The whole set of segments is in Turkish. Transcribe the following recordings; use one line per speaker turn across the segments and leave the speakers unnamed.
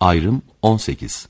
Ayrım 18.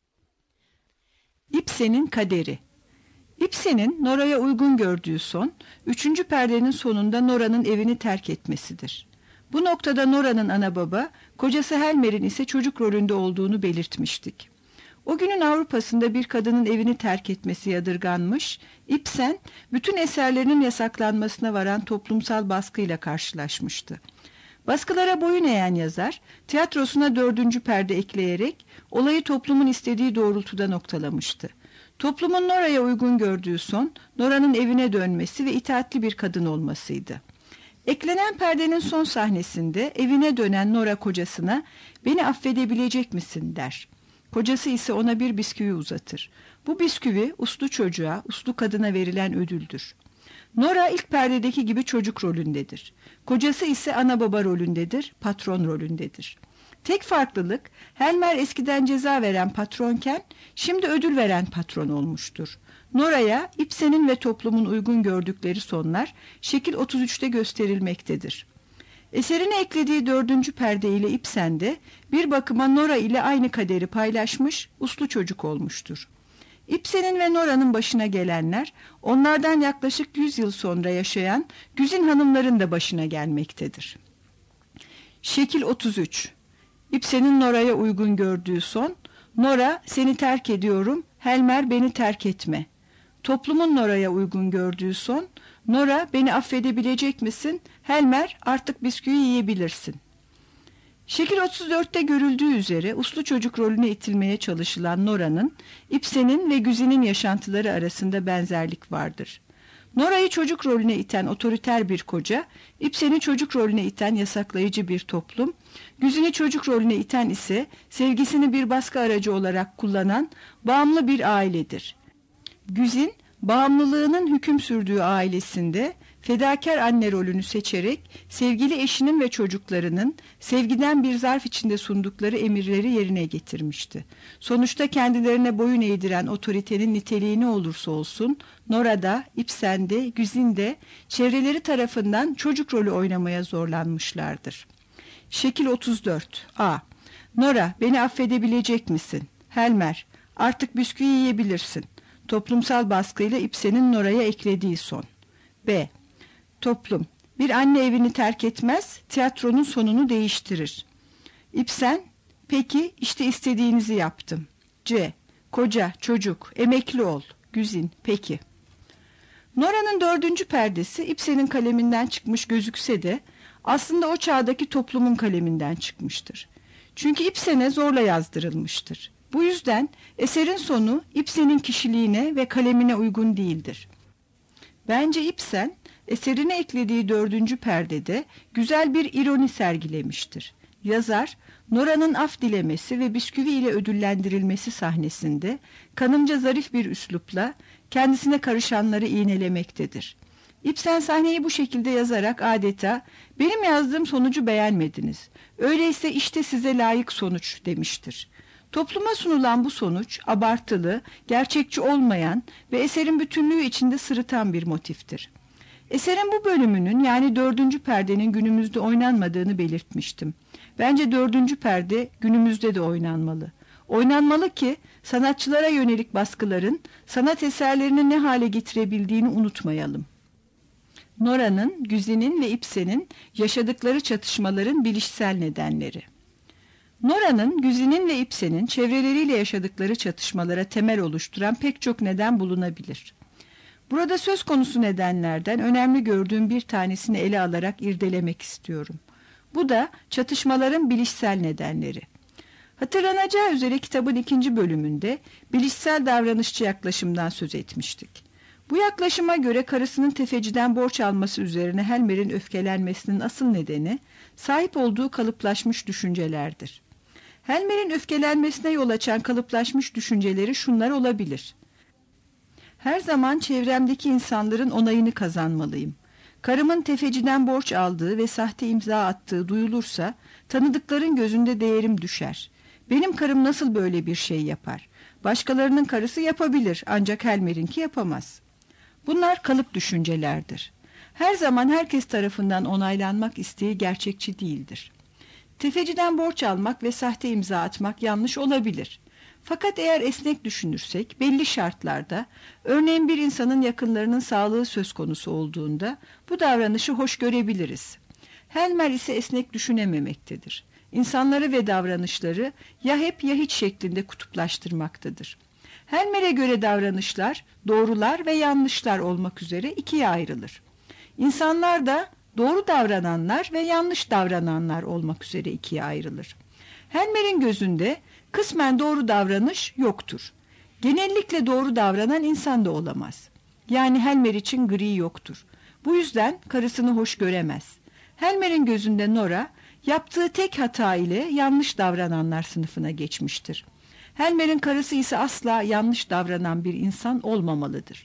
İpsen'in kaderi. İpsen'in Nora'ya uygun gördüğü son, 3. perdenin sonunda Nora'nın evini terk etmesidir. Bu noktada Nora'nın ana baba, kocası Helmer'in ise çocuk rolünde olduğunu belirtmiştik. O günün Avrupa'sında bir kadının evini terk etmesi yadırganmış, İpsen, bütün eserlerinin yasaklanmasına varan toplumsal baskıyla karşılaşmıştı. Baskılara boyun eğen yazar, tiyatrosuna 4. perde ekleyerek olayı toplumun istediği doğrultuda noktalamıştı. Toplumun Nora'ya uygun gördüğü son, Nora'nın evine dönmesi ve itaatli bir kadın olmasıydı. Eklenen perdenin son sahnesinde evine dönen Nora kocasına "Beni affedebilecek misin?" der. Kocası ise ona bir bisküvi uzatır. Bu bisküvi uslu çocuğa, uslu kadına verilen ödüldür. Nora ilk perdedeki gibi çocuk rolündedir. Kocası ise ana baba rolündedir, patron rolündedir. Tek farklılık, Helmer eskiden ceza veren patronken şimdi ödül veren patron olmuştur. Nora'ya İpsen'in ve toplumun uygun gördükleri sonlar şekil 33'te gösterilmektedir. Eserine eklediği 4. perde ile İpsen de bir bakıma Nora ile aynı kaderi paylaşmış, uslu çocuk olmuştur. İpsen'in ve Nora'nın başına gelenler, onlardan yaklaşık 100 yıl sonra yaşayan Güzin hanımların da başına gelmektedir. Şekil 33. İpsen'in Nora'ya uygun gördüğü son, Nora seni terk ediyorum, Helmer beni terk etme. Toplumun Nora'ya uygun gördüğü son, Nora beni affedebilecek misin, Helmer artık bisküvi yiyebilirsin. Şekil 34'te görüldüğü üzere uslu çocuk rolüne itilmeye çalışılan Nora'nın, İpsen'in ve Güzin'in yaşantıları arasında benzerlik vardır. Nora'yı çocuk rolüne iten otoriter bir koca, İpsen'i çocuk rolüne iten yasaklayıcı bir toplum, Güzin'i çocuk rolüne iten ise sevgisini bir baskı aracı olarak kullanan bağımlı bir ailedir. Güzin, bağımlılığının hüküm sürdüğü ailesinde fedakar anne rolünü seçerek sevgili eşinin ve çocuklarının sevgiden bir zarf içinde sundukları emirleri yerine getirmişti. Sonuçta kendilerine boyun eğdiren otoritenin niteliği ne olursa olsun Nora'da, İpsen'de, Güzin'de çevreleri tarafından çocuk rolü oynamaya zorlanmışlardır. Şekil 34. A. Nora, beni affedebilecek misin? Helmer, artık bisküvi yiyebilirsin. Toplumsal baskıyla İpsen'in Nora'ya eklediği son. B. Toplum, bir anne evini terk etmez, tiyatronun sonunu değiştirir. İpsen, peki işte istediğinizi yaptım. C. Koca, çocuk, emekli ol. Güzin, peki. Nora'nın 4. perdesi İpsen'in kaleminden çıkmış gözükse de aslında o çağdaki toplumun kaleminden çıkmıştır. Çünkü İpsen'e zorla yazdırılmıştır. Bu yüzden eserin sonu İpsen'in kişiliğine ve kalemine uygun değildir. Bence İpsen, eserine eklediği 4. perdede güzel bir ironi sergilemiştir. Yazar, Nora'nın af dilemesi ve bisküvi ile ödüllendirilmesi sahnesinde kanımca zarif bir üslupla kendisine karışanları iğnelemektedir. İpsen sahneyi bu şekilde yazarak adeta "Benim yazdığım sonucu beğenmediniz. Öyleyse işte size layık sonuç" demiştir. Topluma sunulan bu sonuç abartılı, gerçekçi olmayan ve eserin bütünlüğü içinde sırıtan bir motiftir. Eserin bu bölümünün yani 4. perdenin günümüzde oynanmadığını belirtmiştim. Bence 4. perde günümüzde de oynanmalı. Oynanmalı ki sanatçılara yönelik baskıların sanat eserlerini ne hale getirebildiğini unutmayalım. Nora'nın, Güzin'in ve İpsen'in yaşadıkları çatışmaların bilişsel nedenleri. Nora'nın, Güzin'in ve İpsen'in çevreleriyle yaşadıkları çatışmalara temel oluşturan pek çok neden bulunabilir. Burada söz konusu nedenlerden önemli gördüğüm bir tanesini ele alarak irdelemek istiyorum. Bu da çatışmaların bilişsel nedenleri. Hatırlanacağı üzere kitabın 2. bölümünde bilişsel davranışçı yaklaşımdan söz etmiştik. Bu yaklaşıma göre karısının tefeciden borç alması üzerine Helmer'in öfkelenmesinin asıl nedeni sahip olduğu kalıplaşmış düşüncelerdir. Helmer'in öfkelenmesine yol açan kalıplaşmış düşünceleri şunlar olabilir. Her zaman çevremdeki insanların onayını kazanmalıyım. Karımın tefeciden borç aldığı ve sahte imza attığı duyulursa tanıdıkların gözünde değerim düşer. Benim karım nasıl böyle bir şey yapar? Başkalarının karısı yapabilir ancak Helmer'inki yapamaz. Bunlar kalıp düşüncelerdir. Her zaman herkes tarafından onaylanmak isteği gerçekçi değildir. Tefeciden borç almak ve sahte imza atmak yanlış olabilir. Fakat eğer esnek düşünürsek belli şartlarda, örneğin bir insanın yakınlarının sağlığı söz konusu olduğunda bu davranışı hoş görebiliriz. Helmer ise esnek düşünememektedir. İnsanları ve davranışları ya hep ya hiç şeklinde kutuplaştırmaktadır. Helmer'e göre davranışlar doğrular ve yanlışlar olmak üzere ikiye ayrılır. İnsanlar da doğru davrananlar ve yanlış davrananlar olmak üzere ikiye ayrılır. Helmer'in gözünde kısmen doğru davranış yoktur. Genellikle doğru davranan insan da olamaz. Yani Helmer için gri yoktur. Bu yüzden karısını hoş göremez. Helmer'in gözünde Nora, yaptığı tek hata ile yanlış davrananlar sınıfına geçmiştir. Helmer'in karısı ise asla yanlış davranan bir insan olmamalıdır.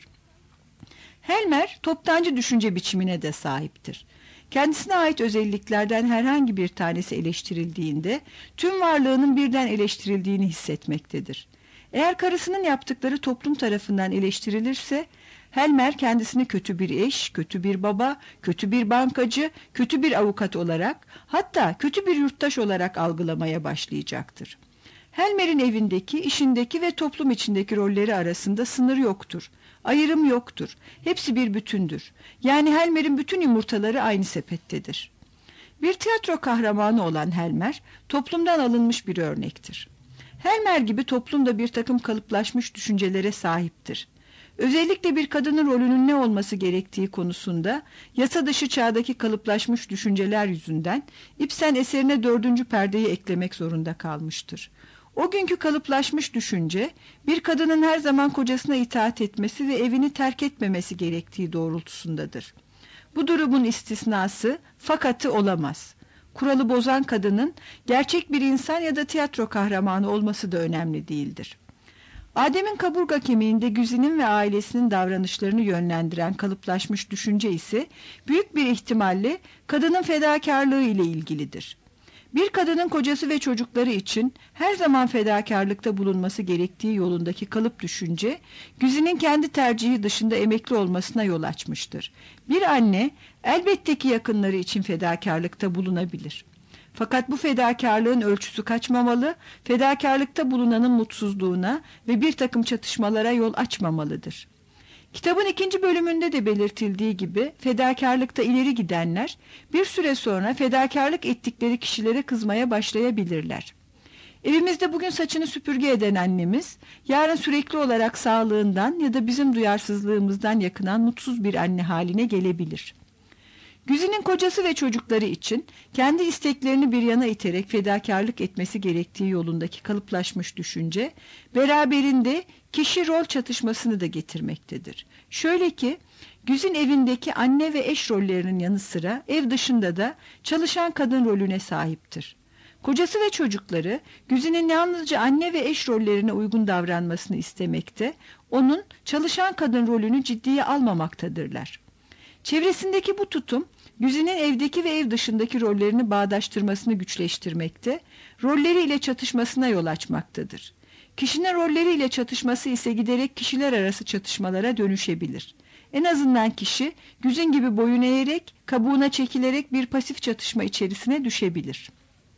Helmer, toptancı düşünce biçimine de sahiptir. Kendisine ait özelliklerden herhangi bir tanesi eleştirildiğinde, tüm varlığının birden eleştirildiğini hissetmektedir. Eğer karısının yaptıkları toplum tarafından eleştirilirse, Helmer kendisini kötü bir eş, kötü bir baba, kötü bir bankacı, kötü bir avukat olarak, hatta kötü bir yurttaş olarak algılamaya başlayacaktır. Helmer'in evindeki, işindeki ve toplum içindeki rolleri arasında sınır yoktur. Ayrım yoktur. Hepsi bir bütündür. Yani Helmer'in bütün yumurtaları aynı sepettedir. Bir tiyatro kahramanı olan Helmer, toplumdan alınmış bir örnektir. Helmer gibi toplumda bir takım kalıplaşmış düşüncelere sahiptir. Özellikle bir kadının rolünün ne olması gerektiği konusunda yasa dışı çağdaki kalıplaşmış düşünceler yüzünden Ibsen eserine 4. perdeyi eklemek zorunda kalmıştır. O günkü kalıplaşmış düşünce, bir kadının her zaman kocasına itaat etmesi ve evini terk etmemesi gerektiği doğrultusundadır. Bu durumun istisnası fakatı olamaz. Kuralı bozan kadının gerçek bir insan ya da tiyatro kahramanı olması da önemli değildir. Adem'in kaburga kemiğinde Güzi'nin ve ailesinin davranışlarını yönlendiren kalıplaşmış düşünce ise büyük bir ihtimalle kadının fedakarlığı ile ilgilidir. Bir kadının kocası ve çocukları için her zaman fedakarlıkta bulunması gerektiği yolundaki kalıp düşünce, Güzi'nin kendi tercihi dışında emekli olmasına yol açmıştır. Bir anne elbette ki yakınları için fedakarlıkta bulunabilir. Fakat bu fedakarlığın ölçüsü kaçmamalı, fedakarlıkta bulunanın mutsuzluğuna ve bir takım çatışmalara yol açmamalıdır. Kitabın 2. bölümünde de belirtildiği gibi fedakarlıkta ileri gidenler bir süre sonra fedakarlık ettikleri kişilere kızmaya başlayabilirler. Evimizde bugün saçını süpürge eden annemiz, yarın sürekli olarak sağlığından ya da bizim duyarsızlığımızdan yakınan mutsuz bir anne haline gelebilir. Güzi'nin kocası ve çocukları için kendi isteklerini bir yana iterek fedakarlık etmesi gerektiği yolundaki kalıplaşmış düşünce, beraberinde kişi rol çatışmasını da getirmektedir. Şöyle ki, Güzin evindeki anne ve eş rollerinin yanı sıra ev dışında da çalışan kadın rolüne sahiptir. Kocası ve çocukları Güzin'in yalnızca anne ve eş rollerine uygun davranmasını istemekte, onun çalışan kadın rolünü ciddiye almamaktadırlar. Çevresindeki bu tutum, Güzi'nin evdeki ve ev dışındaki rollerini bağdaştırmasını güçleştirmekte, rolleriyle çatışmasına yol açmaktadır. Kişinin rolleriyle çatışması ise giderek kişiler arası çatışmalara dönüşebilir. En azından kişi, Güzin gibi boyun eğerek, kabuğuna çekilerek bir pasif çatışma içerisine düşebilir.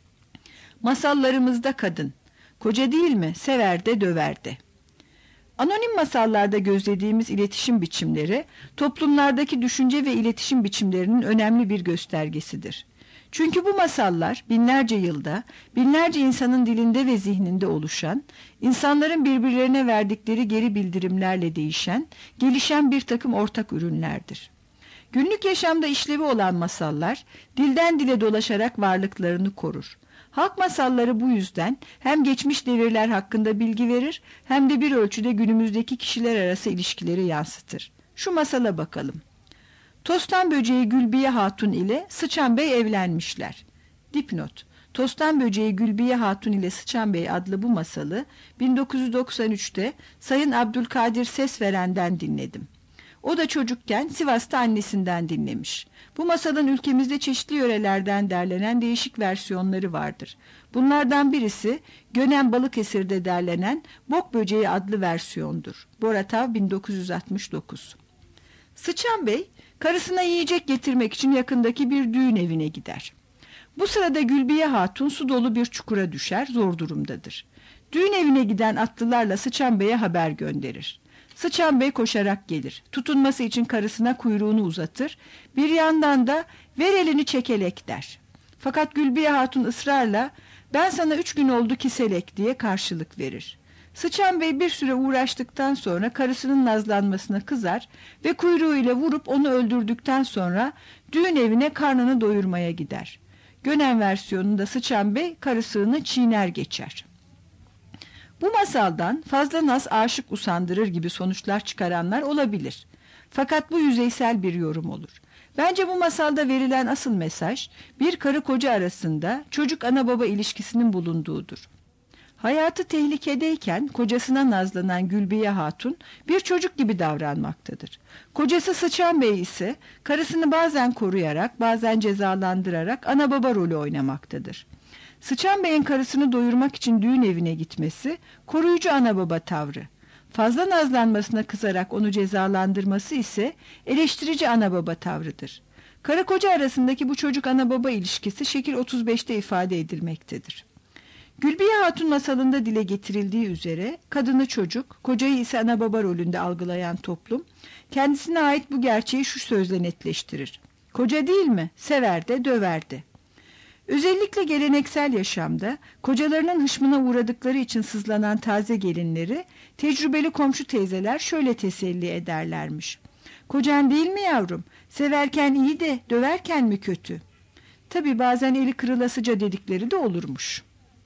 Masallarımızda kadın, koca değil mi, sever de döver de. Anonim masallarda gözlediğimiz iletişim biçimleri, toplumlardaki düşünce ve iletişim biçimlerinin önemli bir göstergesidir. Çünkü bu masallar binlerce yılda, binlerce insanın dilinde ve zihninde oluşan, insanların birbirlerine verdikleri geri bildirimlerle değişen, gelişen bir takım ortak ürünlerdir. Günlük yaşamda işlevi olan masallar, dilden dile dolaşarak varlıklarını korur. Halk masalları bu yüzden hem geçmiş devirler hakkında bilgi verir hem de bir ölçüde günümüzdeki kişiler arası ilişkileri yansıtır. Şu masala bakalım. Tostan böceği Gülbiye Hatun ile Sıçan Bey evlenmişler. Dipnot: Tostan böceği Gülbiye Hatun ile Sıçan Bey adlı bu masalı 1993'te Sayın Abdülkadir Sesveren'den dinledim. O da çocukken Sivas'ta annesinden dinlemiş. Bu masalın ülkemizde çeşitli yörelerden derlenen değişik versiyonları vardır. Bunlardan birisi Gönen Balıkesir'de derlenen Bok Böceği adlı versiyondur. Boratav 1969. Sıçan Bey karısına yiyecek getirmek için yakındaki bir düğün evine gider. Bu sırada Gülbiye Hatun su dolu bir çukura düşer, zor durumdadır. Düğün evine giden atlılarla Sıçan Bey'e haber gönderir. Sıçan Bey koşarak gelir. Tutunması için karısına kuyruğunu uzatır. Bir yandan da ver elini çekelek der. Fakat Gülbiye Hatun ısrarla ben sana 3 gün oldu kiselek diye karşılık verir. Sıçan Bey bir süre uğraştıktan sonra karısının nazlanmasına kızar ve kuyruğuyla vurup onu öldürdükten sonra düğün evine karnını doyurmaya gider. Gönen versiyonunda Sıçan Bey karısını çiğner geçer. Bu masaldan fazla naz aşık usandırır gibi sonuçlar çıkaranlar olabilir. Fakat bu yüzeysel bir yorum olur. Bence bu masalda verilen asıl mesaj bir karı koca arasında çocuk ana baba ilişkisinin bulunduğudur. Hayatı tehlikedeyken kocasına nazlanan Gülbiye Hatun bir çocuk gibi davranmaktadır. Kocası Sıçan Bey ise karısını bazen koruyarak bazen cezalandırarak ana baba rolü oynamaktadır. Sıçan Bey'in karısını doyurmak için düğün evine gitmesi koruyucu ana baba tavrı. Fazla nazlanmasına kızarak onu cezalandırması ise eleştirici ana baba tavrıdır. Karı koca arasındaki bu çocuk ana baba ilişkisi şekil 35'te ifade edilmektedir. Gülbiye Hatun masalında dile getirildiği üzere kadını çocuk, kocayı ise ana baba rolünde algılayan toplum kendisine ait bu gerçeği şu sözle netleştirir. Koca değil mi? Sever de döver de. Özellikle geleneksel yaşamda kocalarının hışmına uğradıkları için sızlanan taze gelinleri tecrübeli komşu teyzeler şöyle teselli ederlermiş. Kocan değil mi yavrum? Severken iyi de döverken mi kötü? Tabii bazen eli kırılasıca dedikleri de olurmuş.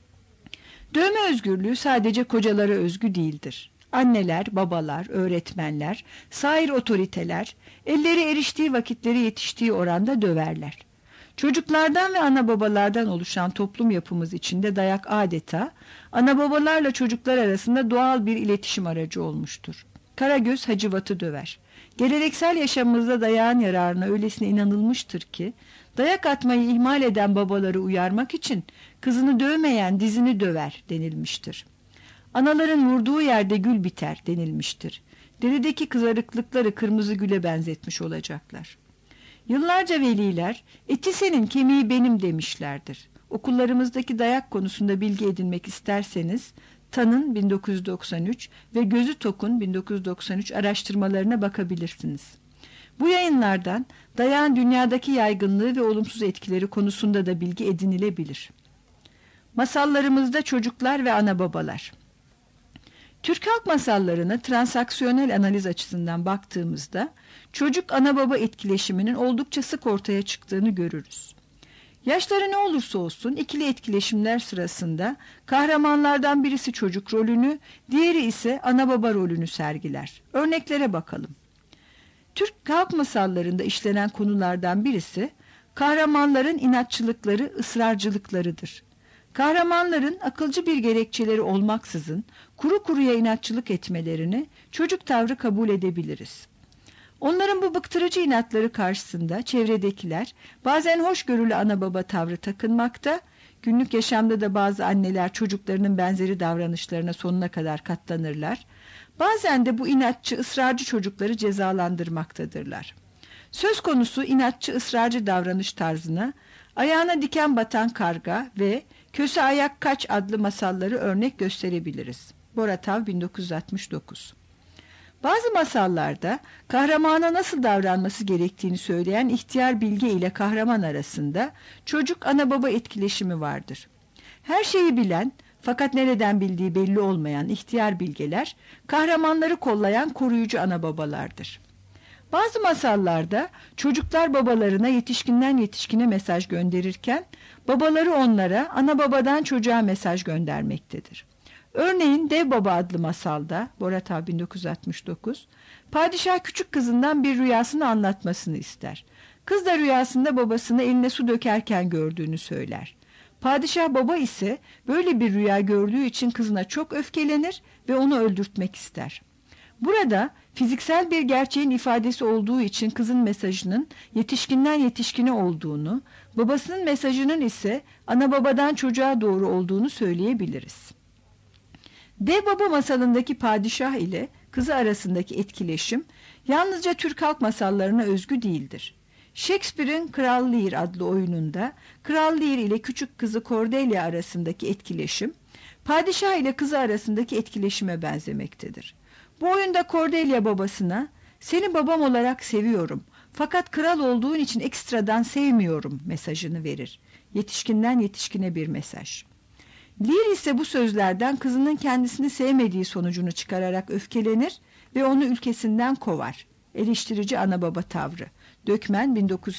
Dövme özgürlüğü sadece kocalara özgü değildir. Anneler, babalar, öğretmenler, sair otoriteler elleri eriştiği vakitleri yetiştiği oranda döverler. Çocuklardan ve ana babalardan oluşan toplum yapımız içinde dayak adeta ana babalarla çocuklar arasında doğal bir iletişim aracı olmuştur. Karagöz Hacivat'ı döver. Geleneksel yaşamımızda dayağın yararına öylesine inanılmıştır ki dayak atmayı ihmal eden babaları uyarmak için kızını dövmeyen dizini döver denilmiştir. Anaların vurduğu yerde gül biter denilmiştir. Derideki kızarıklıkları kırmızı güle benzetmiş olacaklar. Yıllarca veliler eti senin kemiği benim demişlerdir. Okullarımızdaki dayak konusunda bilgi edinmek isterseniz Tan'ın 1993 ve Gözü Tok'un 1993 araştırmalarına bakabilirsiniz. Bu yayınlardan dayağın dünyadaki yaygınlığı ve olumsuz etkileri konusunda da bilgi edinilebilir. Masallarımızda çocuklar ve ana babalar. Türk halk masallarına transaksiyonel analiz açısından baktığımızda çocuk ana baba etkileşiminin oldukça sık ortaya çıktığını görürüz. Yaşları ne olursa olsun ikili etkileşimler sırasında kahramanlardan birisi çocuk rolünü, diğeri ise ana baba rolünü sergiler. Örneklere bakalım. Türk halk masallarında işlenen konulardan birisi kahramanların inatçılıkları, ısrarcılıklarıdır. Kahramanların akılcı bir gerekçeleri olmaksızın kuru kuruya inatçılık etmelerini çocuk tavrı kabul edebiliriz. Onların bu bıktırıcı inatları karşısında çevredekiler bazen hoşgörülü ana baba tavrı takınmakta, günlük yaşamda da bazı anneler çocuklarının benzeri davranışlarına sonuna kadar katlanırlar. Bazen de bu inatçı, ısrarcı çocukları cezalandırmaktadırlar. Söz konusu inatçı, ısrarcı davranış tarzına Ayağına Diken Batan Karga ve Köse Ayak Kaç adlı masalları örnek gösterebiliriz. Boratav 1969. Bazı masallarda kahramana nasıl davranması gerektiğini söyleyen ihtiyar bilge ile kahraman arasında çocuk ana baba etkileşimi vardır. Her şeyi bilen fakat nereden bildiği belli olmayan ihtiyar bilgeler kahramanları kollayan koruyucu ana babalardır. Bazı masallarda çocuklar babalarına yetişkinden yetişkine mesaj gönderirken babaları onlara ana babadan çocuğa mesaj göndermektedir. Örneğin Dev Baba adlı masalda Boratav 1969 padişah küçük kızından bir rüyasını anlatmasını ister. Kız da rüyasında babasını eline su dökerken gördüğünü söyler. Padişah baba ise böyle bir rüya gördüğü için kızına çok öfkelenir ve onu öldürtmek ister. Burada fiziksel bir gerçeğin ifadesi olduğu için kızın mesajının yetişkinden yetişkine olduğunu, babasının mesajının ise ana babadan çocuğa doğru olduğunu söyleyebiliriz. Dev Baba masalındaki padişah ile kızı arasındaki etkileşim yalnızca Türk halk masallarına özgü değildir. Shakespeare'in Kral Lear adlı oyununda Kral Lear ile küçük kızı Cordelia arasındaki etkileşim, padişah ile kızı arasındaki etkileşime benzemektedir. Bu oyunda Cordelia babasına "Seni babam olarak seviyorum fakat kral olduğun için ekstradan sevmiyorum" mesajını verir. Yetişkinden yetişkine bir mesaj. Lear ise bu sözlerden kızının kendisini sevmediği sonucunu çıkararak öfkelenir ve onu ülkesinden kovar. Eleştirici ana baba tavrı. Dökmen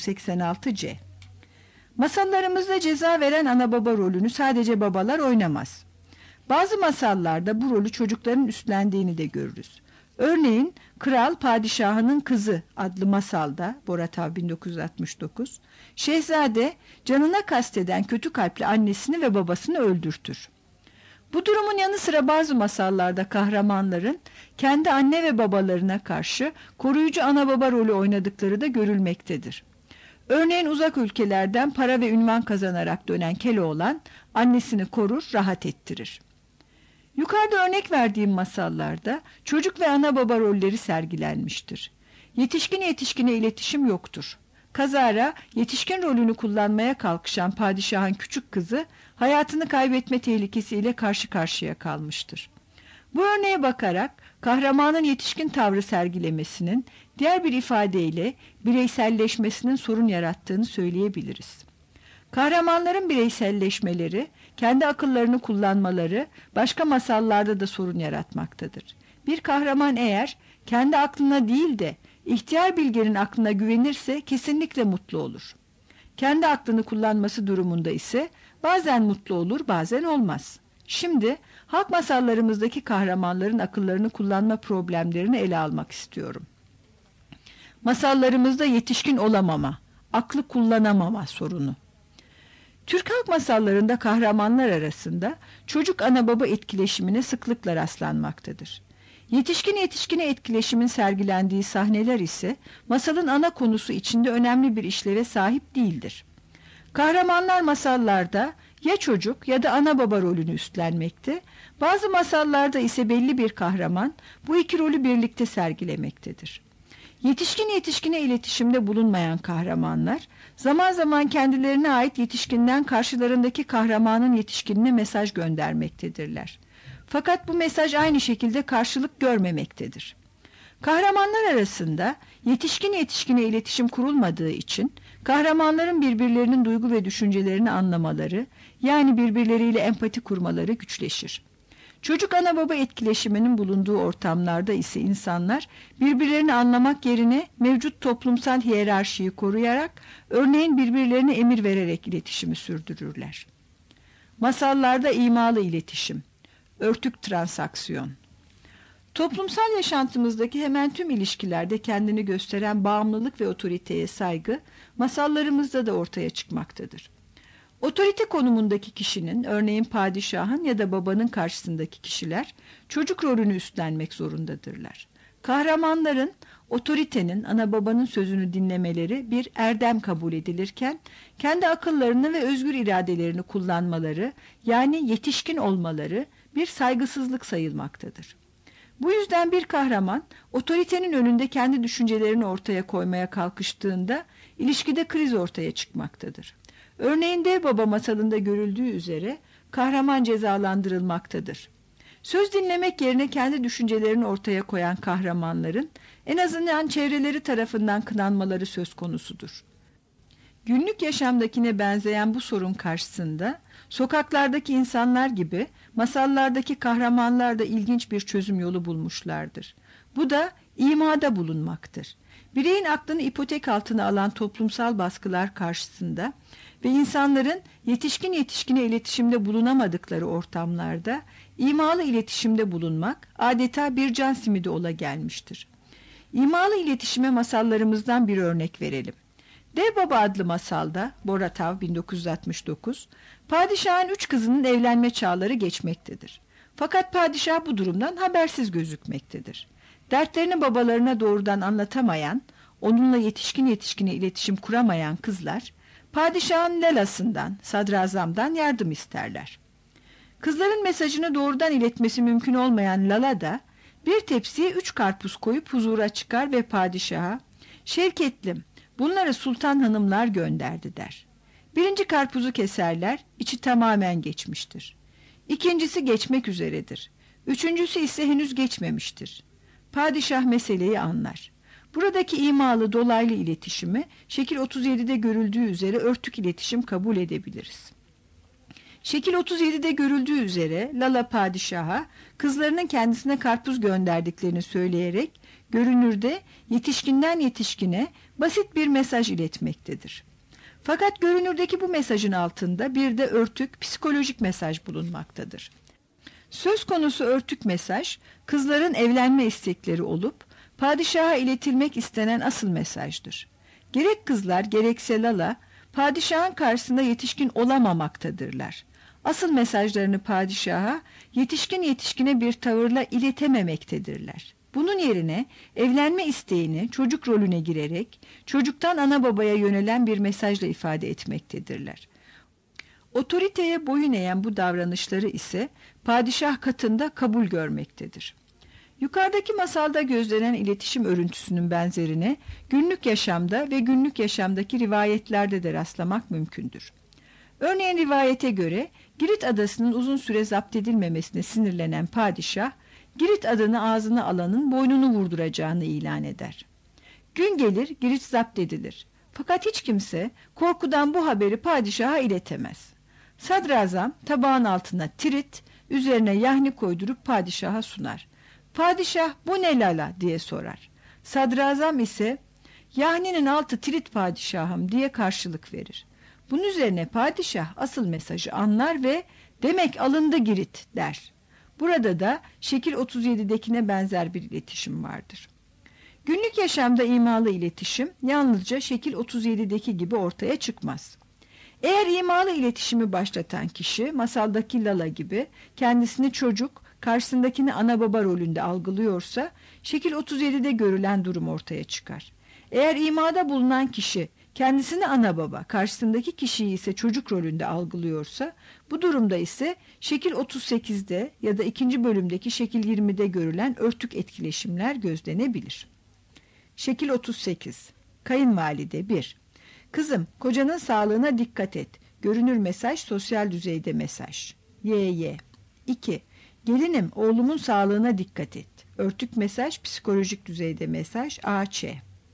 1986 Masallarımızda ceza veren ana baba rolünü sadece babalar oynamaz. Bazı masallarda bu rolü çocukların üstlendiğini de görürüz. Örneğin Kral Padişahının Kızı adlı masalda Boratav 1969, şehzade canına kasteden kötü kalpli annesini ve babasını öldürtür. Bu durumun yanı sıra bazı masallarda kahramanların kendi anne ve babalarına karşı koruyucu ana baba rolü oynadıkları da görülmektedir. Örneğin uzak ülkelerden para ve ünvan kazanarak dönen Keloğlan annesini korur, rahat ettirir. Yukarıda örnek verdiğim masallarda çocuk ve ana baba rolleri sergilenmiştir. Yetişkin yetişkine iletişim yoktur. Kazara yetişkin rolünü kullanmaya kalkışan padişahın küçük kızı hayatını kaybetme tehlikesiyle karşı karşıya kalmıştır. Bu örneğe bakarak kahramanın yetişkin tavrı sergilemesinin diğer bir ifadeyle bireyselleşmesinin sorun yarattığını söyleyebiliriz. Kahramanların bireyselleşmeleri, kendi akıllarını kullanmaları başka masallarda da sorun yaratmaktadır. Bir kahraman eğer kendi aklına değil de ihtiyar bilgenin aklına güvenirse kesinlikle mutlu olur. Kendi aklını kullanması durumunda ise bazen mutlu olur, bazen olmaz. Şimdi halk masallarımızdaki kahramanların akıllarını kullanma problemlerini ele almak istiyorum. Masallarımızda yetişkin olamama, aklı kullanamama sorunu. Türk halk masallarında kahramanlar arasında çocuk ana baba etkileşimine sıklıkla rastlanmaktadır. Yetişkin yetişkine etkileşimin sergilendiği sahneler ise masalın ana konusu içinde önemli bir işleve sahip değildir. Kahramanlar masallarda ya çocuk ya da ana baba rolünü üstlenmekte, bazı masallarda ise belli bir kahraman bu iki rolü birlikte sergilemektedir. Yetişkin yetişkine iletişimde bulunmayan kahramanlar, zaman zaman kendilerine ait yetişkinden karşılarındaki kahramanın yetişkinine mesaj göndermektedirler. Fakat bu mesaj aynı şekilde karşılık görmemektedir. Kahramanlar arasında yetişkin yetişkine iletişim kurulmadığı için kahramanların birbirlerinin duygu ve düşüncelerini anlamaları, yani birbirleriyle empati kurmaları güçleşir. Çocuk ana baba etkileşiminin bulunduğu ortamlarda ise insanlar birbirlerini anlamak yerine mevcut toplumsal hiyerarşiyi koruyarak, örneğin birbirlerine emir vererek iletişimi sürdürürler. Masallarda imalı iletişim, örtük transaksiyon. Toplumsal yaşantımızdaki hemen tüm ilişkilerde kendini gösteren bağımlılık ve otoriteye saygı masallarımızda da ortaya çıkmaktadır. Otorite konumundaki kişinin, örneğin padişahın ya da babanın karşısındaki kişiler çocuk rolünü üstlenmek zorundadırlar. Kahramanların otoritenin, ana babanın sözünü dinlemeleri bir erdem kabul edilirken, kendi akıllarını ve özgür iradelerini kullanmaları, yani yetişkin olmaları bir saygısızlık sayılmaktadır. Bu yüzden bir kahraman otoritenin önünde kendi düşüncelerini ortaya koymaya kalkıştığında ilişkide kriz ortaya çıkmaktadır. Örneğin Dev Baba masalında görüldüğü üzere kahraman cezalandırılmaktadır. Söz dinlemek yerine kendi düşüncelerini ortaya koyan kahramanların en azından çevreleri tarafından kınanmaları söz konusudur. Günlük yaşamdakine benzeyen bu sorun karşısında sokaklardaki insanlar gibi masallardaki kahramanlar da ilginç bir çözüm yolu bulmuşlardır. Bu da imada bulunmaktır. Bireyin aklını ipotek altına alan toplumsal baskılar karşısında ve insanların yetişkin yetişkine iletişimde bulunamadıkları ortamlarda imalı iletişimde bulunmak adeta bir can simidi ola gelmiştir. İmalı iletişime masallarımızdan bir örnek verelim. Dev Baba adlı masalda Boratav 1969, padişahın 3 kızının evlenme çağları geçmektedir. Fakat padişah bu durumdan habersiz gözükmektedir. Dertlerini babalarına doğrudan anlatamayan, onunla yetişkin yetişkine iletişim kuramayan kızlar, padişahın Lelas'ından, sadrazamdan yardım isterler. Kızların mesajını doğrudan iletmesi mümkün olmayan Lala da bir tepsiye 3 karpuz koyup huzura çıkar ve padişaha, "Şevketlim, Bunları sultan hanımlar gönderdi der. Birinci karpuzu keserler, içi tamamen geçmiştir. İkincisi geçmek üzeredir. Üçüncüsü ise henüz geçmemiştir. Padişah meseleyi anlar. Buradaki imalı dolaylı iletişimi şekil 37'de görüldüğü üzere örtük iletişim kabul edebiliriz. Şekil 37'de görüldüğü üzere Lala padişaha kızlarının kendisine karpuz gönderdiklerini söyleyerek görünürde yetişkinden yetişkine basit bir mesaj iletmektedir. Fakat görünürdeki bu mesajın altında bir de örtük psikolojik mesaj bulunmaktadır. Söz konusu örtük mesaj kızların evlenme istekleri olup padişaha iletilmek istenen asıl mesajdır. Gerek kızlar gerekse Lala padişahın karşısında yetişkin olamamaktadırlar. Asıl mesajlarını padişaha yetişkin yetişkine bir tavırla iletememektedirler. Bunun yerine evlenme isteğini çocuk rolüne girerek çocuktan ana babaya yönelen bir mesajla ifade etmektedirler. Otoriteye boyun eğen bu davranışları ise padişah katında kabul görmektedir. Yukarıdaki masalda gözlenen iletişim örüntüsünün benzerini günlük yaşamda ve günlük yaşamdaki rivayetlerde de rastlamak mümkündür. Örneğin rivayete göre Girit adasının uzun süre zapt edilmemesine sinirlenen padişah, Girit adını ağzına alanın boynunu vurduracağını ilan eder. Gün gelir Girit zapt edilir. Fakat hiç kimse korkudan bu haberi padişaha iletemez. Sadrazam tabağın altına tirit, üzerine yahni koydurup padişaha sunar. Padişah bu ne lala diye sorar. Sadrazam ise yahninin altı tirit padişahım diye karşılık verir. Bunun üzerine padişah asıl mesajı anlar ve demek alındı Girit der. Burada da şekil 37'dekine benzer bir iletişim vardır. Günlük yaşamda imalı iletişim yalnızca şekil 37'deki gibi ortaya çıkmaz. Eğer imalı iletişimi başlatan kişi masaldaki Lala gibi kendisini çocuk, karşısındakini ana baba rolünde algılıyorsa şekil 37'de görülen durum ortaya çıkar. Eğer imada bulunan kişi kendisini ana baba, karşısındaki kişiyi ise çocuk rolünde algılıyorsa bu durumda ise şekil 38'de ya da 2. bölümdeki şekil 20'de görülen örtük etkileşimler gözlenebilir. Şekil 38. Kayınvalide 1. Kızım, kocanın sağlığına dikkat et. Görünür mesaj, sosyal düzeyde mesaj. Y. 2. Gelinim, oğlumun sağlığına dikkat et. Örtük mesaj, psikolojik düzeyde mesaj. A.Ç.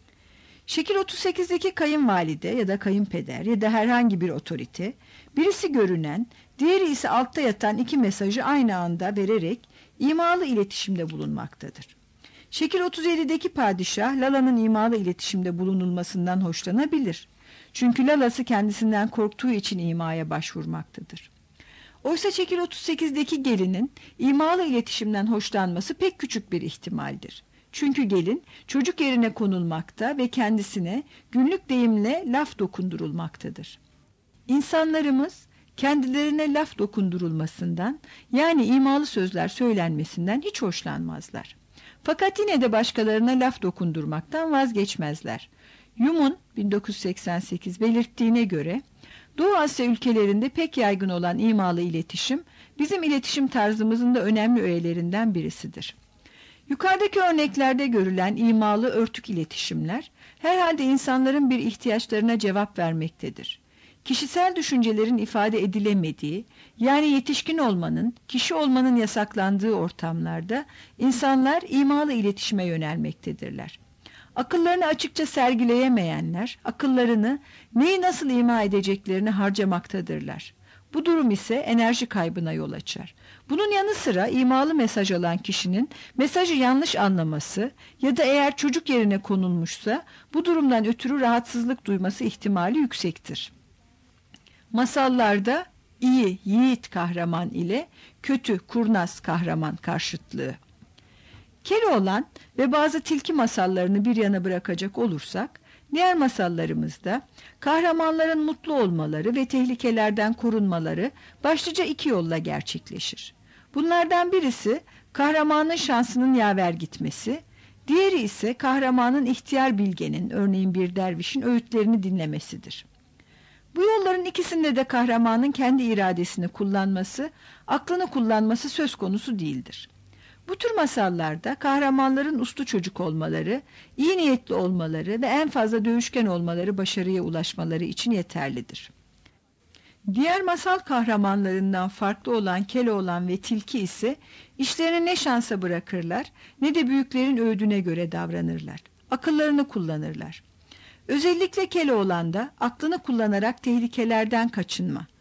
Şekil 38'deki kayınvalide ya da kayınpeder ya da herhangi bir otorite, birisi görünen, diğeri ise altta yatan iki mesajı aynı anda vererek imalı iletişimde bulunmaktadır. Şekil 37'deki padişah, Lala'nın imalı iletişimde bulunulmasından hoşlanabilir. Çünkü Lala'sı kendisinden korktuğu için imaya başvurmaktadır. Oysa şekil 38'deki gelinin imalı iletişimden hoşlanması pek küçük bir ihtimaldir. Çünkü gelin çocuk yerine konulmakta ve kendisine günlük deyimle laf dokundurulmaktadır. İnsanlarımız kendilerine laf dokundurulmasından, yani imalı sözler söylenmesinden hiç hoşlanmazlar. Fakat yine de başkalarına laf dokundurmaktan vazgeçmezler. Hume'un 1988 belirttiğine göre Doğu Asya ülkelerinde pek yaygın olan imalı iletişim bizim iletişim tarzımızın da önemli öğelerinden birisidir. Yukarıdaki örneklerde görülen imalı örtük iletişimler herhalde insanların bir ihtiyaçlarına cevap vermektedir. Kişisel düşüncelerin ifade edilemediği, yani yetişkin olmanın, kişi olmanın yasaklandığı ortamlarda insanlar imalı iletişime yönelmektedirler. Akıllarını açıkça sergileyemeyenler, akıllarını neyi nasıl ima edeceklerini harcamaktadırlar. Bu durum ise enerji kaybına yol açar. Bunun yanı sıra imalı mesaj alan kişinin mesajı yanlış anlaması ya da eğer çocuk yerine konulmuşsa bu durumdan ötürü rahatsızlık duyması ihtimali yüksektir. Masallarda iyi, yiğit kahraman ile kötü, kurnaz kahraman karşıtlığı. Keloğlan ve bazı tilki masallarını bir yana bırakacak olursak, diğer masallarımızda kahramanların mutlu olmaları ve tehlikelerden korunmaları başlıca iki yolla gerçekleşir. Bunlardan birisi kahramanın şansının yaver gitmesi, diğeri ise kahramanın ihtiyar bilgenin, örneğin bir dervişin öğütlerini dinlemesidir. Bu yolların ikisinde de kahramanın kendi iradesini kullanması, aklını kullanması söz konusu değildir. Bu tür masallarda kahramanların uslu çocuk olmaları, iyi niyetli olmaları ve en fazla dövüşken olmaları başarıya ulaşmaları için yeterlidir. Diğer masal kahramanlarından farklı olan Keloğlan ve Tilki ise işlerini ne şansa bırakırlar ne de büyüklerin öğüdüne göre davranırlar. Akıllarını kullanırlar. Özellikle Keloğlan'da aklını kullanarak tehlikelerden kaçınma,